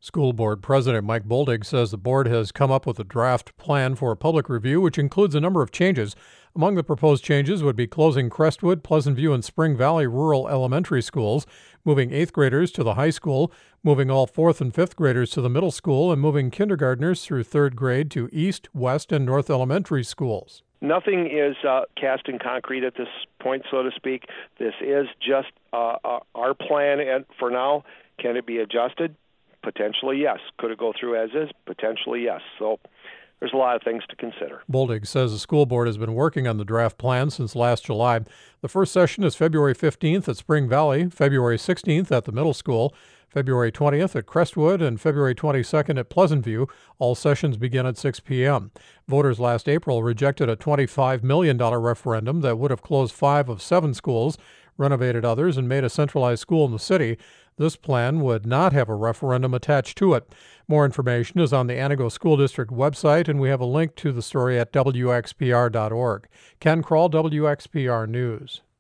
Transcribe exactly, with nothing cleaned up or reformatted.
School Board President Mike Boldig says the board has come up with a draft plan for a public review, which includes a number of changes. Among the proposed changes would be closing Crestwood, Pleasant View, and Spring Valley rural elementary schools, moving eighth graders to the high school, moving all fourth and fifth graders to the middle school, and moving kindergartners through third grade to East, West, and North elementary schools. Nothing is uh, cast in concrete at this point, so to speak. This is just uh, our plan and for now. Can it be adjusted? Potentially, yes. Could it go through as is? Potentially, yes. So there's a lot of things to consider. Boldig says the school board has been working on the draft plan since last July. The first session is February fifteenth at Spring Valley, February sixteenth at the middle school, February twentieth at Crestwood, and February twenty-second at Pleasant View. All sessions begin at six p.m. Voters last April rejected a twenty-five million dollars referendum that would have closed five of seven schools, renovated others, and made a centralized school in the city. This plan would not have a referendum attached to it. More information is on the Antigo School District website, and we have a link to the story at W X P R dot org. Ken Kroll, W X P R News.